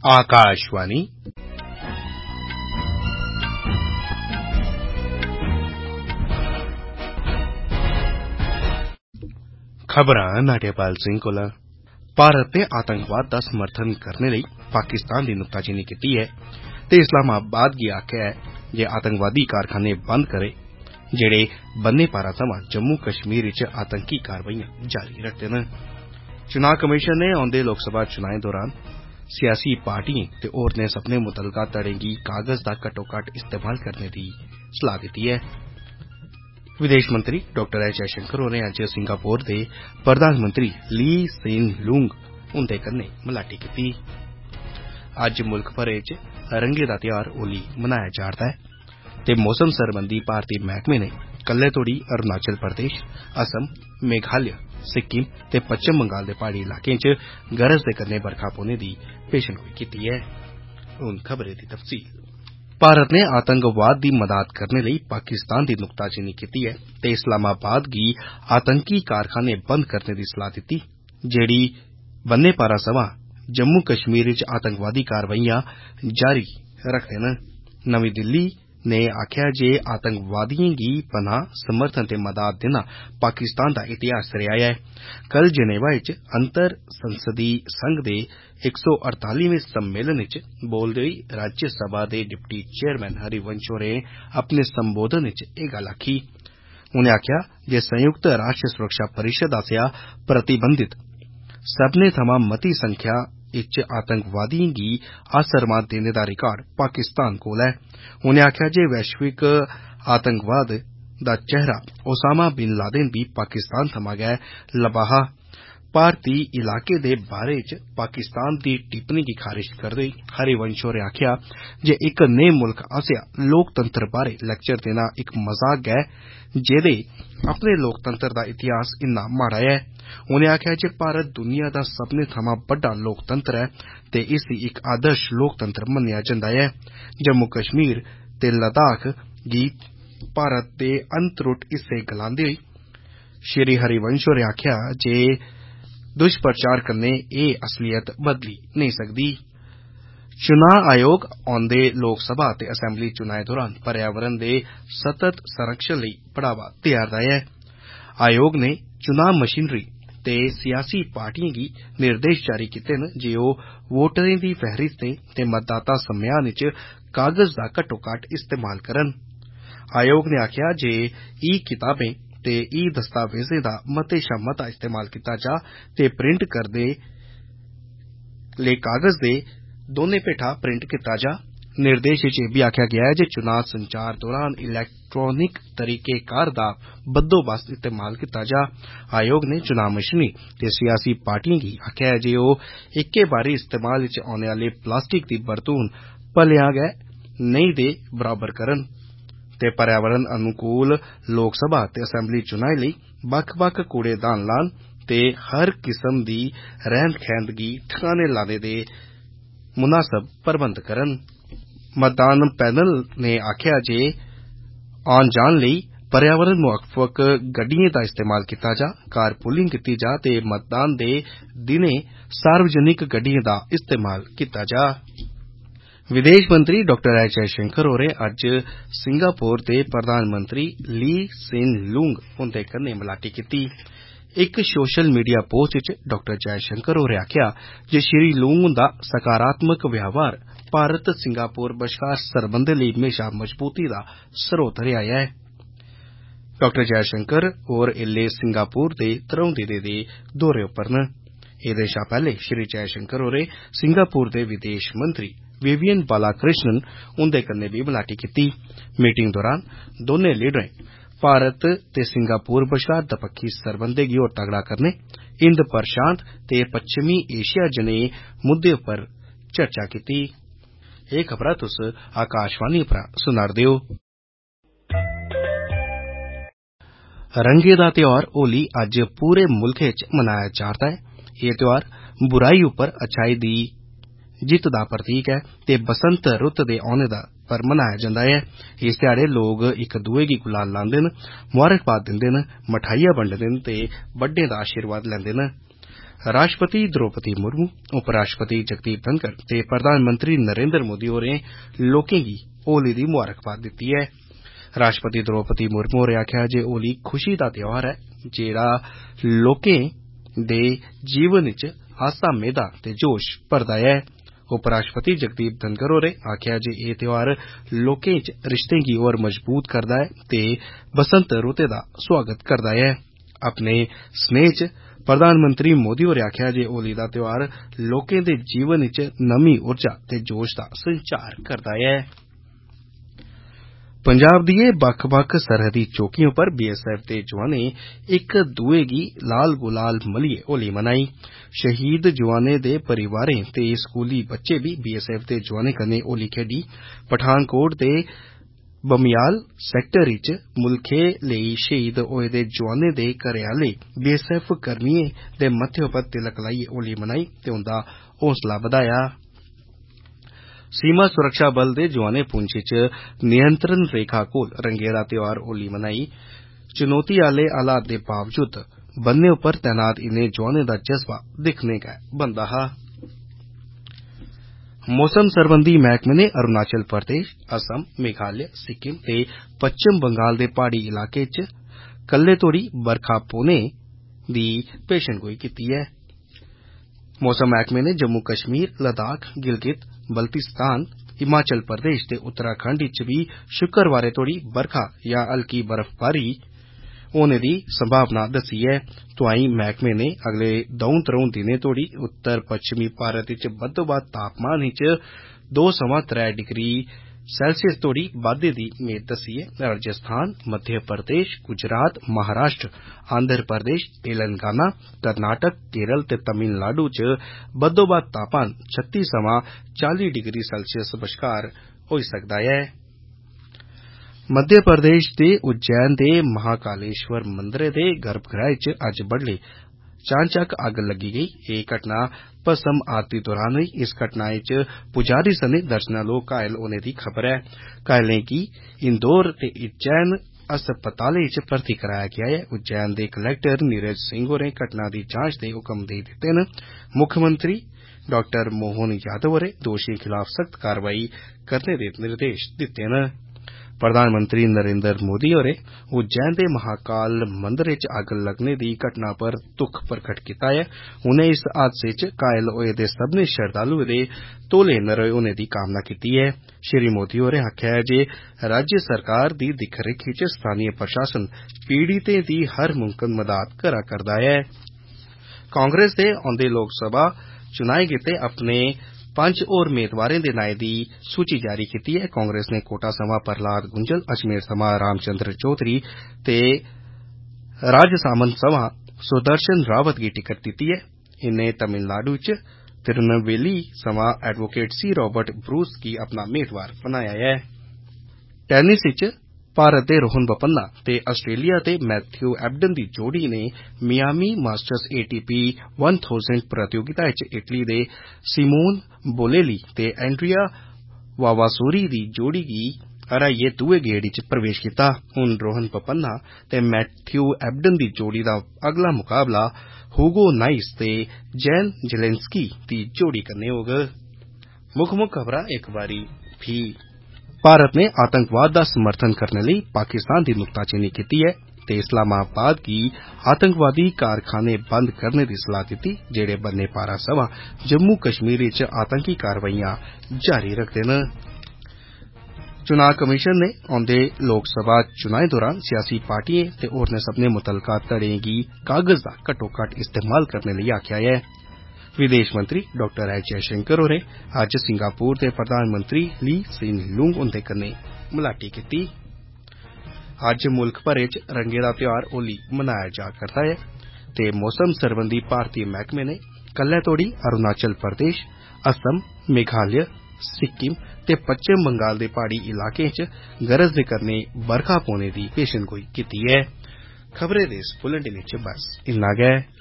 आकाशवाणी खबरां नाट्यपाल सिंह कोला। भारत ने आतंकवाद का समर्थन करने लई पाकिस्तान की नुक्ताचीनी की है ते इस्लामाबाद गी आखेआ है जे आतंकवादी कारखाने बंद करे जेड़े बन्ने पारा थमां जम्मू कश्मीर च आतंकी कारवाइयां जारी रखदे न। चुनाव कमीशन ने औंदे लोकसभा चुनाएं दौरान सियासी पार्टिएं ते होरनें सब्बनें मुतलका धड़ें गी कागज दा घट्टोघट्ट इस्तेमाल करने दी सलाह दित्ती है। विदेश मंत्री डॉक्टर एस जयशंकर होरें अज्ज सिंगापुर दे प्रधानमंत्री ली सेन लूंग हुंदे कन्नै मलाटी कीती। अज्ज मुल्ख भरै च रंगें दा ध्यार होली मनाया जा'रदा ऐ ते मौसम सरबंधी भारती मैह्कमे ने कल्लै तोड़ी अरुणाचल प्रदेश, असम, मेघालय, सिक्किम ते पच्छम बंगाल दे प्हाड़ी इलाकें च गरज दे कन्नै बरखा पौने दी पेशनगोई कीती है। हुन खबरें दी तफसील। भारत ने आतंकवाद दी मदाद करने लई पाकिस्तान दी नुक्ताचीनी कीती है ते इस्लामाबाद गी आतंकी कारखाने बंद करने दी सलाह दित्ती जेड़ी बन्ने पारा सवां जम्मू कश्मीर च आतंकवादी कारवाइयां जारी रखदे न। नमीं दिल्ली ने आखेआ जे आतंकवादिएं गी पनाह, समर्थन ते मदाद देना पाकिस्तान दा इतिहास रेहा है। कल जनेवा च अंतर संसदीय संघ दे 148वें सम्मेलन च बोलदे होई राज्यसभा दे डिप्टी चेयरमैन हरिवंश होरें अपने संबोधन च एह् गल्ल आखी। उनें आखेआ जे संयुक्त राष्ट्र सुरक्षा परिषद आसेआ प्रतिबंधित सब्बनें थमां मती संख्या च आतंकवादिएं गी आसरमात देने दा रिकार्ड पाकिस्तान कोल ऐ। उनें आखेआ जे वैश्विक आतंकवाद दा चेहरा ओसामा बिन लादेन बी पाकिस्तान थमां गै लब्भा हा। भारती इलाके दे बारे च पाकिस्तान दी टिप्पणी गी खारिज करदे होई हरिवंश होरें आखेआ जे इक नेह् मुल्ख आसेआ लोकतंत्र बारे लेक्चर देना इक मजाक ऐ जेदे अपने लोकतंत्र दा इतिहास इन्ना माड़ा ऐ। उनें आखेआ जे भारत दुनिया दा सब्बनें थमां बड्डा लोकतंत्र ऐ ते इसी इक आदर्श लोकतंत्र मन्नेआ जंदा ऐ। जम्मू कश्मीर ते लद्दाख गी भारत दे अनत्रुट हिस्से गलांदे होई श्री हरिवंश होरें आखेआ जे दुष्प्रचार कन्नै एह् असलियत बदली नेईं सकदी। चुनाव आयोग औंदे लोकसभा ते असैम्बली चुनाएं दौरान पर्यावरण दे सतत संरक्षण लेई बढ़ावा देआ'रदा ऐ। आयोग ने चुनाव मशीनरी ते सियासी पार्टिएं गी निर्देश जारी कीते न जे ओह् वोटरें दी फैहरिस्तें ते मतदाता सम्मेलन च कागज दा घट्टोघट्ट इस्तेमाल करन। आयोग ने आखेआ जे ई किताबें ते ई दस्तावेजें दा मते शा मता इस्तेमाल कीता जा ते प्रिंट करदे ले कागज दे दौनें पेठा प्रिंट कीता जा। निर्देश च एह् बी आखेआ गेआ ऐ जे चुनाव संचार दौरान इलैक्ट्रानिक तरीकेकार दा बद्दोबस्त इस्तेमाल कीता जा। आयोग ने चुनाव मशीनरी ते सियासी पार्टिएं गी आखेआ ऐ जे ओह् इक्कै बारी इस्तेमाल च औने आह्ले प्लास्टिक दी बरतून भलेआं गै नेईं दे बराबर करन ते पर्यावरण अनुकूल लोकसभा ते असैम्बली चुनाएं लेई बक्ख-बक्ख कूड़ेदान लान ते हर किस्म दी रैंद-खैंद गी ठिकाने लाने दे मुनासब प्रबंध करन। मतदान पैनल ने आखेआ जे औन जान लेई पर्यावरण मुआफक गड्डिएं दा इस्तेमाल कीता जा, कारपूलिंग कीती जा ते मतदान दे दिनें सार्वजनिक गड्डिएं दा इस्तेमाल कीता जा। विदेश मंत्री डॉक्टर एस जयशंकर होरें अज्ज सिंगापुर दे प्रधानमंत्री ली सेन लूंग हुंदे कन्नै मलाटी कीती। इक सोशल मीडिया पोस्ट च डॉक्टर जयशंकर होरें आखेआ जे श्री लूंग हुंदा सकारात्मक व्यवहार भारत सिंगापुर बश्कार सरबंधें लेई म्हेशा मजबूती दा स्रोत रेहा ऐ। डॉक्टर जयशंकर होर एल्ले सिंगापुर दे त्र'ऊं दिनें दे दौरे उप्पर न। एह्दे शा पैह्ले श्री जयशंकर होरें सिंगापुर दे विदेश मंत्री विवियन बालाकृष्णन हुंदे कन्नै बी मलाटी कीती। मीटिंग दौरान दौनें लीडरें भारत ते सिंगापुर बश्कार दपक्खी सरबंधें गी होर तगड़ा करने, हिंद प्रशांत ते पच्छमी एशिया जनेह् मुद्दें उप्पर चर्चा कीती। एह् खबरां तुस आकाशवाणी उप्परा सुना'रदे ओ। रंगें दा ध्यार होली अज्ज पूरे मुल्खै च मनाया जा'रदा ऐ। एह् ध्यार बुराई उप्पर अच्छाई दी जित्त दा प्रतीक ऐ ते बसंत रुत्त दे औने पर मनाया जंदा ऐ। इस ध्याड़े लोग इक दुए गी गुलाल लांदे न, मुबारकबाद दिंदे न, मठाइयां बंडदे न ते बड्डें दा आशीर्वाद लैंदे न। राष्ट्रपति द्रौपदी मुर्मू, उपराष्ट्रपति जगदीप धनखड़ ते प्रधानमंत्री नरेंद्र मोदी होरें लोकें गी होली दी मुबारकबाद दित्ती ऐ। राष्ट्रपति द्रौपदी मुर्मू होरें आखेआ जे होली खुशी दा त्योहार ऐ जेह्ड़ा लोकें दे जीवन च आस्था मेदा ते जोश भरदा ऐ। उपराष्ट्रपति जगदीप धनखड़ होरें आखेआ जे एह् त्योहार लोकें च रिश्तें गी होर मजबूत करदा ऐ ते बसंत रुतै दा स्वागत करदा ऐ। अपने स्नेह च प्रधानमंत्री मोदी होरें आखेआ जे होली दा त्योहार लोकें दे जीवन च नमीं ऊर्जा ते जोश दा संचार करदा ऐ। पंजाब दिए बक्ख-बक्ख सरहदी चौकियों पर बीएसएफ दे जवानें इक दुए गी लाल गुलाल मलियै होली मनाई। शहीद जवानें दे परिवारें ते स्कूली बच्चे भी बीएसएफ दे जवानें कन्नै होली खेडी। पठानकोट दे बमियाल सैक्टर च मुल्खै लेई शहीद होए दे जवानें दे घरै आह्ले बीएसएफ कर्मियें दे मत्थे उप्पर तिलक लाइयै होली मनाई ते उंदा हौसला बधाया। सीमा सुरक्षा बल दे जवानें पुंछ च नियंत्रण रेखा कोल रंगें दा त्योहार होली मनाई। चुनौती आह्ले हालात दे बावजूद बन्ने उप्पर तैनात इनें जवानें दा जज्बा दिक्खने गै बनदा हा। मौसम सरबंधी मैह्कमे ने अरुणाचल प्रदेश, असम, मेघालय, सिक्किम ते पच्छम बंगाल दे प्हाड़ी इलाकें च कल्लै तोड़ी बरखा पौने दी पेशनगोई कीती ऐ। मौसम मैह्कमे ने जम्मू कश्मीर, लद्दाख, गिलगित बल्तिस्तान, हिमाचल प्रदेश ते उत्तराखंड च भी शुक्रवारें तोड़ी बरखा जां हल्की बर्फबारी होने दी संभावना दस्सी ऐ। तोआईं मैह्कमे ने अगले 2-3 दिनें तोड़ी उत्तर पच्छमी भारत च बद्धोबद्ध तापमान च 2 सवां 3 डिग्री सेल्सियस तोड़ी बाद्दे दी मेद दस्सी ऐ। राजस्थान, मध्य प्रदेश, गुजरात, महाराष्ट्र, आंध्र प्रदेश, तेलंगाना, कर्नाटक, केरल ते तमिलनाडु च बद्धोबद्ध तापमान 36 सवां 40 डिग्री सेल्सियस बश्कार होई सकदा ऐ। मध्य प्रदेश दे उज्जैन दे महाकालेश्वर मंदरै दे गर्भगृह च अज्ज बडलै चानचक्क अग्ग लग्गी गेई। एह् घटना भस्म आरती दौरान होई। इस घटना च पुजारी सने दर्जनां लोक घायल होने दी खबर ऐ। घायलें गी इंदौर ते उज्जैन अस्पतालें च भर्थी कराया गेआ ऐ। उज्जैन दे कलैक्टर नीरज सिंह होरें घटना दी जांच दे हुकम देई दित्ते न। मुक्खमंत्री डॉ मोहन यादव होरें दोशियें खिलाफ सख्त कारवाई करने दे निर्देश दित्ते न। प्रधानमंत्री नरेंद्र मोदी होरें उज्जैन दे महाकाल मंदरै च अग्ग लगने दी घटना पर दुख प्रकट कीता ऐ। उनें इस हादसे च घायल होए दे सब्भनें श्रद्धालुएं दे तौले नरोए होने दी कामना कीती ऐ। श्री मोदी होरें आखेआ जे राज्य सरकार दी दिक्ख रिक्ख च स्थानीय प्रशासन पीड़ितें दी हर मुमकन मदाद करा करदा ऐ। कांग्रेस दे औंदे लोकसभा चुनाएं गित्तै अपने 5 होर मेदवारें दे नाएं दी सूची जारी कीती ऐ। कांग्रेस ने कोटा थमां प्रहलाद गुंजल, अजमेर थमां रामचंद्र चौधरी ते राजसामंद थमां सुदर्शन रावत गी टिकट दित्ती ऐ। इन्नै तमिलनाडु च तिरुनवेली थमां एडवोकेट सी रॉबर्ट ब्रूस गी अपना मेदवार बनाया ऐ। टेनिस च भारत दे रोहन बोपन्ना ते आस्ट्रेलिया दे मैथ्यू एबडन दी जोड़ी ने मियामी मास्टर्स एटीपी 1000 प्रतियोगिता च इटली दे सिमोन बोलेली ते एंड्रिया वावासोरी दी जोड़ी गी हराइयै दुए गेड़ च प्रवेश कीता। हुन रोहन बोपन्ना ते मैथ्यू एबडन दी जोड़ी दा अगला मुकाबला हुगो नाइस ते जैन जेलेंस्की दी जोड़ी कन्नै होग। मुक्ख खबरां इक बारी फ्ही। भारत ने आतंकवाद दा समर्थन करने लेई पाकिस्तान दी नुक्ताचीनी कीती ऐ ते इस्लामाबाद गी आतंकवादी कारखाने बंद करने दी सलाह दित्ती जेड़े बन्ने पारा सवां जम्मू कश्मीर च आतंकी कारवाइयां जारी रखदे न। चुनां कमीशन ने औंदे लोकसभा चुनाएं दौरान सियासी पार्टिएं ते होरनें सब्भनें मुतलका धड़ें गी कागज दा घट्टोघट्ट इस्तेमाल करने लेई आखेआ ऐ। विदेश मंत्री डॉ एस जयशंकर होरें अज्ज सिंगापुर दे प्रधानमंत्री ली सीन लूंग हुंदे कन्नै मलाटी कीती। अज्ज मुल्ख भरै च रंगें दा त्योहार होली मनाया जा करदा ऐ ते मौसम सरबंधी भारतीय मैह्कमे ने कल्लै तोड़ी अरुणाचल प्रदेश, असम, मेघालय, सिक्किम ते पच्छम बंगाल दे प्हाड़ी इलाकें च गरज दे कन्नै बरखा पौने दी पेशनगोई कीती ऐ। खबरें दे इस बुलेटिन च बस इन्ना गै।